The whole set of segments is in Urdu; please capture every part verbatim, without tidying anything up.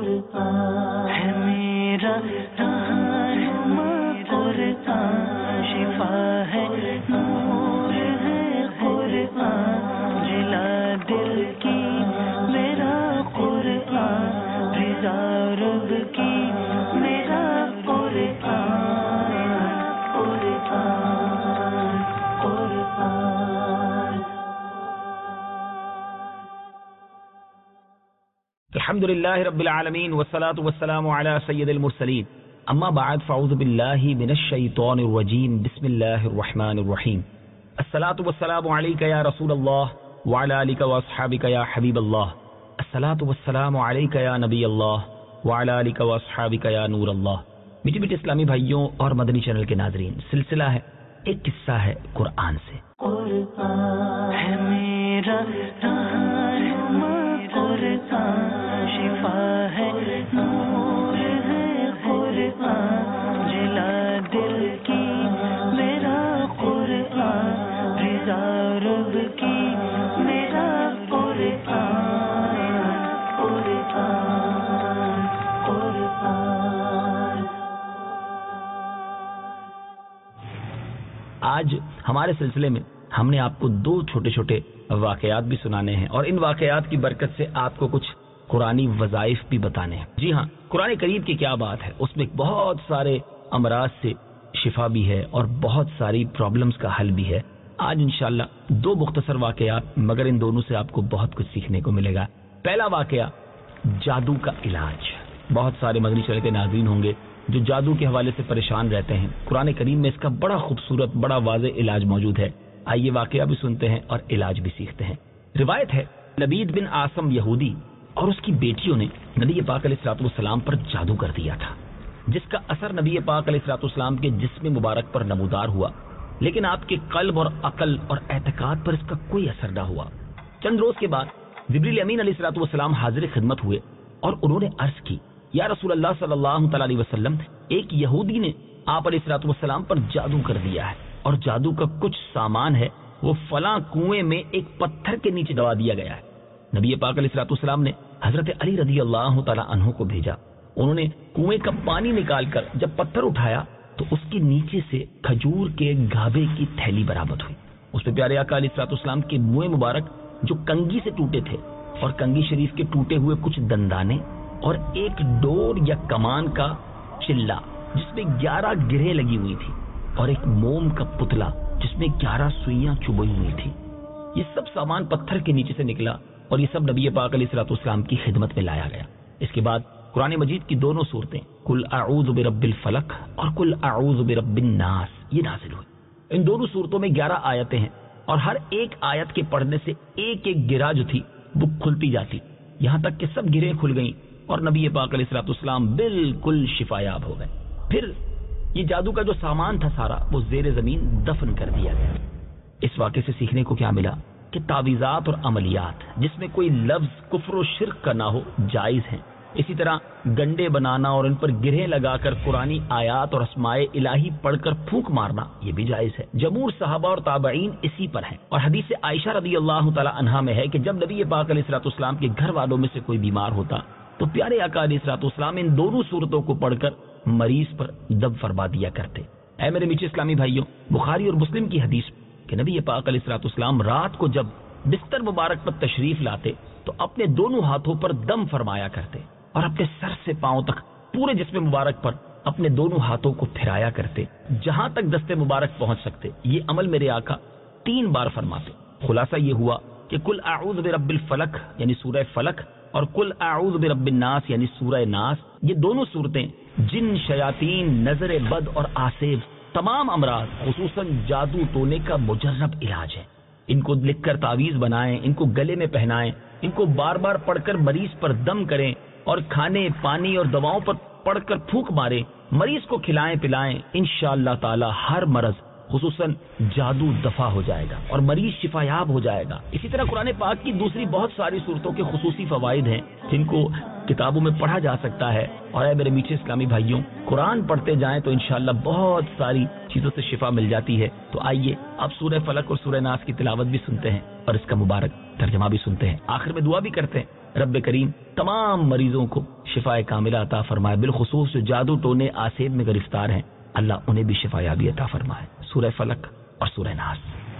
قرآن ہے میرا رہنما قرآن شفا ہے نور ہے قرآن جلا دل کی میرا قرآن رضا رب کی میرا قرآن قرآن قرآن. الحمد للہ رب العالمین والصلاة والسلام علی سید المرسلین اما بعد فاعوذ باللہ من الشیطان الرجیم بسم اللہ الرحمن الرحیم. الصلاة والسلام علیک یا رسول اللہ وعلی آلک واصحابک یا حبیب اللہ. الصلاة والسلام علیک یا نبی اللہ وعلی آلک واصحابک یا نور اللہ. میٹھے میٹھے اسلامی بھائیوں اور مدنی چینل کے ناظرین، سلسلہ ہے ایک قصہ ہے قرآن سے. قرآن ہے میرا رہنما قرآن شفا ہے نور ہے قرآن جلا دل کی میرا قرآن رضا رب کی میرا قرآن قرآن قرآن. آج ہمارے سلسلے میں ہم نے آپ کو دو چھوٹے چھوٹے واقعات بھی سنانے ہیں اور ان واقعات کی برکت سے آپ کو کچھ قرآنی وظائف بھی بتانے ہیں. جی ہاں، قرآن کریم کی کیا بات ہے، اس میں بہت سارے امراض سے شفا بھی ہے اور بہت ساری پرابلمز کا حل بھی ہے. آج انشاءاللہ دو مختصر واقعات، مگر ان دونوں سے آپ کو بہت کچھ سیکھنے کو ملے گا. پہلا واقعہ جادو کا علاج. بہت سارے مدنی چینل کے ناظرین ہوں گے جو جادو کے حوالے سے پریشان رہتے ہیں. قرآن کریم میں اس کا بڑا خوبصورت بڑا واضح علاج موجود ہے. آئیے واقعہ بھی سنتے ہیں اور علاج بھی سیکھتے ہیں. روایت ہے لبید بن عاصم یہودی اور اس کی بیٹیوں نے نبی پاک علیہ الصلوۃ والسلام پر جادو کر دیا تھا، جس کا اثر نبی پاک علیہ الصلوۃ والسلام کے جسم مبارک پر نمودار ہوا، لیکن آپ کے قلب اور عقل اور اعتقاد پر اس کا کوئی اثر نہ ہوا. چند روز کے بعد جبریل امین علیہ الصلوۃ والسلام حاضر خدمت ہوئے اور انہوں نے عرض کی، یا رسول اللہ صلی اللہ تعالی علیہ وسلم، ایک یہودی نے آپ علیہ الصلوۃ والسلام پر جادو کر دیا ہے اور جادو کا کچھ سامان ہے وہ فلاں کنویں میں ایک پتھر کے نیچے دبا دیا گیا ہے. نبی پاک علیہ الصلوۃ والسلام نے حضرت علی رضی اللہ تعالی عنہ کو بھیجا. انہوں نے کنویں کا پانی نکال کر جب پتھر اٹھایا تو اس کے نیچے سے کھجور کے گھابے کی تھیلی برآمد ہوئی. اس پہ پیارے آقا علیہ الصلوۃ والسلام کے منہ مبارک جو کنگھی سے ٹوٹے تھے اور کنگھی شریف کے ٹوٹے ہوئے کچھ دندانے اور ایک ڈور یا کمان کا چلا جس میں گیارہ گرہیں لگی ہوئی تھی اور ایک موم کا پتلا جس میں گیارہ سوئیاں چبھی ہوئی تھی. یہ سب سامان پتھر کے نیچے سے نکلا اور یہ سب نبی پاک علیہ الصلوۃ والسلام کی خدمت میں لایا گیا. اس کے بعد قرآن مجید کی دونوں صورتیں قل اعوذ برب الفلق اور قل اعوذ برب الناس یہ نازل ہوئی. ان دونوں صورتوں میں گیارہ آیتیں ہیں اور ہر ایک آیت کے پڑھنے سے ایک ایک گرہ جو تھی وہ کھلتی جاتی، یہاں تک کہ سب گرہیں کھل گئیں اور نبی پاک علیہ الصلوۃ والسلام بالکل شفایاب ہو گئے. پھر یہ جادو کا جو سامان تھا سارا وہ زیر زمین دفن کر دیا گیا. اس واقعے سے سیکھنے کو کیا ملا کہ تعویذات اور عملیات جس میں کوئی لفظ کفر و شرک کا نہ ہو جائز ہیں. اسی طرح گنڈے بنانا اور ان پر گرہیں لگا کر قرآنی آیات اور اسماء الہی پڑھ کر پھونک مارنا یہ بھی جائز ہے. جمہور صحابہ اور تابعین اسی پر ہیں اور حدیث عائشہ رضی اللہ تعالی عنہا میں ہے کہ جب نبی پاک علیہ الصلوۃ والسلام کے گھر والوں میں سے کوئی بیمار ہوتا تو پیارے آقا علیہ الصلوۃ والسلام ان دونوں صورتوں کو پڑھ کر مریض پر دم فرما دیا کرتے. اے میرے میٹھے اسلامی بھائیوں، بخاری اور مسلم کی حدیث کہ نبی پاک علیہ الصلوۃ والسلام رات کو جب بستر مبارک پر تشریف لاتے تو اپنے دونوں ہاتھوں پر دم فرمایا کرتے اور اپنے سر سے پاؤں تک پورے جسم مبارک پر اپنے دونوں ہاتھوں کو پھرایا کرتے جہاں تک دست مبارک پہنچ سکتے. یہ عمل میرے آقا تین بار فرماتے. خلاصہ یہ ہوا کہ قل اعوذ برب الفلق یعنی سورہ فلق اور قل اعوذ برب الناس یعنی سورہ ناس، یہ دونوں صورتیں جن، شیاطین، نظر بد اور آسیب، تمام امراض خصوصاً جادو ٹونے کا مجرب علاج ہے. ان کو لکھ کر تعویذ بنائیں، ان کو گلے میں پہنائیں، ان کو بار بار پڑھ کر مریض پر دم کریں اور کھانے پانی اور دواؤں پر پڑھ کر پھونک ماریں، مریض کو کھلائیں پلائیں. انشاءاللہ تعالی ہر مرض خصوصاً جادو دفع ہو جائے گا اور مریض شفایاب ہو جائے گا. اسی طرح قرآن پاک کی دوسری بہت ساری صورتوں کے خصوصی فوائد ہیں جن کو کتابوں میں پڑھا جا سکتا ہے. اور اے میرے میٹھے اسلامی بھائیوں، قرآن پڑھتے جائیں تو انشاءاللہ بہت ساری چیزوں سے شفا مل جاتی ہے. تو آئیے اب سورہ فلق اور سورہ ناس کی تلاوت بھی سنتے ہیں اور اس کا مبارک ترجمہ بھی سنتے ہیں. آخر میں دعا بھی کرتے ہیں، رب کریم تمام مریضوں کو شفا کاملہ عطا فرمائے. بالخصوص جو جادو ٹونے آسیب میں گرفتار ہیں اللہ انہیں بھی شفا یابی عطا فرمائے. سورہ فلق اور سورہ ناس.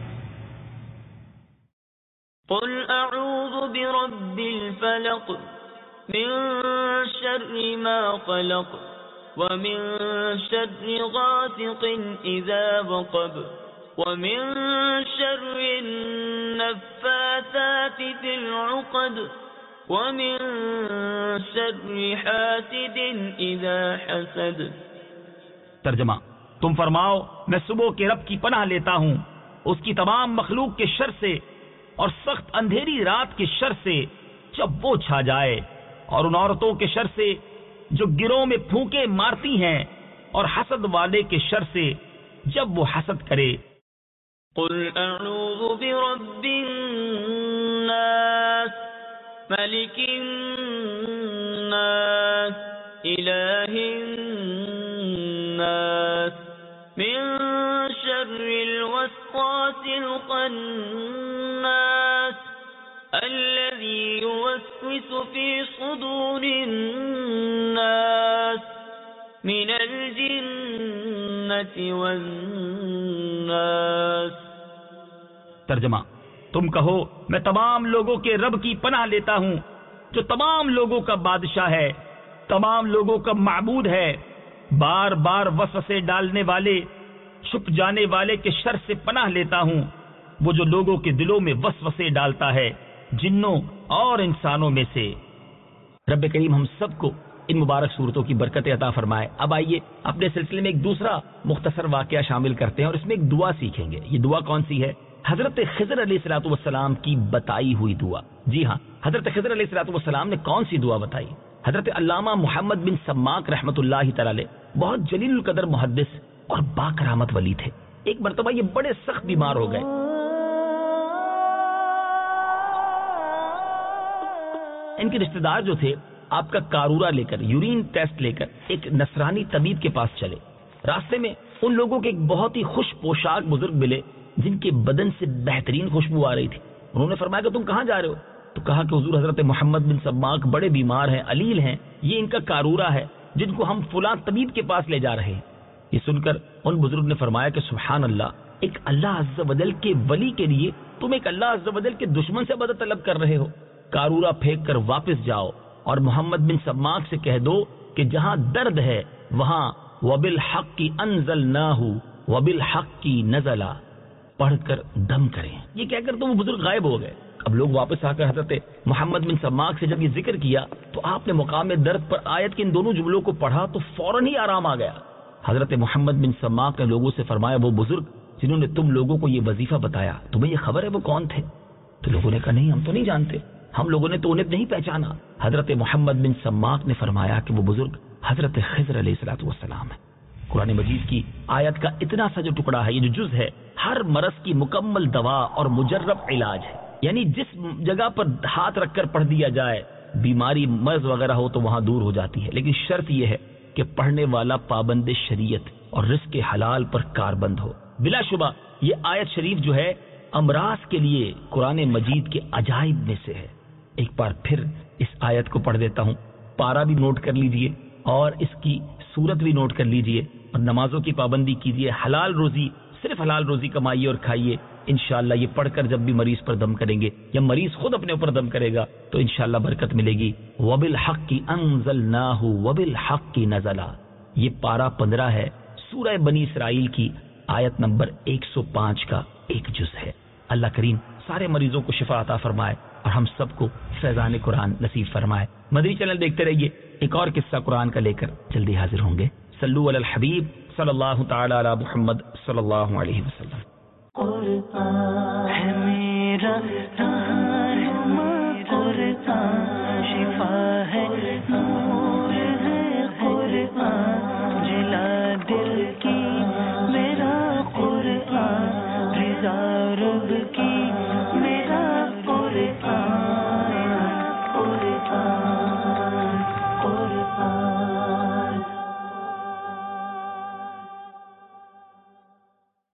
قل اعوذ برب الفلق من شر ما خلق ومن شر غاسق اذا وقب ومن شر النفاثات في العقد ومن شر حاسد اذا حسد. ترجمہ: تم فرماؤ میں صبح کے رب کی پناہ لیتا ہوں اس کی تمام مخلوق کے شر سے اور سخت اندھیری رات کے شر سے جب وہ چھا جائے، اور ان عورتوں کے شر سے جو گروہ میں پھونکے مارتی ہیں، اور حسد والے کے شر سے جب وہ حسد کرے. قل اعوذ برب الناس ملک الناس الہ الناس من شر الوسواس الخناس الذي يوسوس في صدور الناس من الجنة والناس. ترجمہ: تم کہو میں تمام لوگوں کے رب کی پناہ لیتا ہوں جو تمام لوگوں کا بادشاہ ہے، تمام لوگوں کا معبود ہے. بار بار وسوسے ڈالنے والے چھپ جانے والے کے شر سے پناہ لیتا ہوں، وہ جو لوگوں کے دلوں میں وسوسے ڈالتا ہے جنوں اور انسانوں میں سے. رب کریم ہم سب کو ان مبارک صورتوں کی برکت عطا فرمائے. اب آئیے اپنے سلسلے میں ایک دوسرا مختصر واقعہ شامل کرتے ہیں اور اس میں ایک دعا سیکھیں گے. یہ دعا کون سی ہے؟ حضرت خضر علیہ الصلوۃ والسلام کی بتائی ہوئی دعا. جی ہاں، حضرت خضر علیہ الصلوۃ والسلام نے کون سی دعا بتائی؟ حضرت علامہ محمد بن سماک رحمۃ اللہ تعالی بہت جلیل القدر محدث اور با کرامت ولی تھے. ایک مرتبہ یہ بڑے سخت بیمار ہو گئے. ان کے رشتہ دار جو تھے آپ کا کارورا لے کر، یورین ٹیسٹ لے کر ایک نصرانی طبیب کے پاس چلے. راستے میں ان لوگوں کے ایک بہت ہی خوش پوشاک بزرگ ملے جن کے بدن سے بہترین خوشبو آ رہی تھی. انہوں نے فرمایا کہ تم کہاں جا رہے ہو؟ تو کہا کہ حضور حضرت محمد بن سماک بڑے بیمار ہیں، علیل ہیں، یہ ان کا کارورا ہے جن کو ہم فلاں طبیب کے پاس لے جا رہے ہیں. یہ سن کر ان بزرگ نے فرمایا کہ سبحان اللہ، ایک اللہ عز و جل کے ولی کے لیے تم ایک اللہ عز و جل کے دشمن سے مدد طلب کر رہے ہو. کارورا پھینک کر واپس جاؤ اور محمد بن سماک سے کہہ دو کہ جہاں درد ہے وہاں وبالحق انزلناہ وبالحق نزلا پڑھ کر دم کریں. یہ کہہ کر تو وہ بزرگ غائب ہو گئے. اب لوگ واپس آ کر حضرت محمد بن سماک سے جب یہ ذکر کیا تو آپ نے مقام درد پر آیت کے ان دونوں جملوں کو پڑھا تو فوراً ہی آرام آ گیا. حضرت محمد بن سماک نے لوگوں سے فرمایا وہ بزرگ جنہوں نے تم لوگوں کو یہ وظیفہ بتایا تمہیں یہ خبر ہے وہ کون تھے؟ تو لوگوں نے کہا نہیں ہم تو نہیں جانتے، ہم لوگوں نے تو انہیں نہیں پہچانا. حضرت محمد بن سماک نے فرمایا کہ وہ بزرگ حضرت خضر علیہ الصلوۃ والسلام ہے. قرآن مجید کی آیت کا اتنا سا جو ٹکڑا ہے، یہ جو جز ہے، ہر مرض کی مکمل دوا اور مجرب علاج ہے. یعنی جس جگہ پر ہاتھ رکھ کر پڑھ دیا جائے بیماری مرض وغیرہ ہو تو وہاں دور ہو جاتی ہے. لیکن شرط یہ ہے کہ پڑھنے والا پابند شریعت اور رزق حلال پر کاربند ہو. بلا شبہ یہ آیت شریف جو ہے امراض کے لیے قرآن مجید کے عجائب میں سے ہے. ایک بار پھر اس آیت کو پڑھ دیتا ہوں، پارا بھی نوٹ کر لیجئے اور اس کی صورت بھی نوٹ کر لیجئے اور نمازوں کی پابندی کیجئے. حلال روزی، صرف حلال روزی کمائیے اور کھائیے. انشاءاللہ یہ پڑھ کر جب بھی مریض پر دم کریں گے یا مریض خود اپنے اوپر دم کرے گا تو انشاءاللہ برکت ملے گی. وَبِالْحَقِّ أَنزَلْنَاهُ وَبِالْحَقِّ نَزَلَ. یہ پارا پندرہ ہے، سورہ بنی اسرائیل کی آیت نمبر ایک سو پانچ کا ایک جز ہے. اللہ کریم سارے مریضوں کو شفا عطا فرمائے اور ہم سب کو فیضان قرآن نصیب فرمائے. مدنی چینل دیکھتے رہیے، ایک اور قصہ قرآن کا لے کر جلدی حاضر ہوں گے. صلو علی الحبیب صلی اللہ تعالی علی محمد صلی اللہ علیہ وسلم. قرآن ہے میرا رحمت، قرآن شفا ہے، نور ہے قرآن، جلا دل کی میرا قرآن، رضا رب کی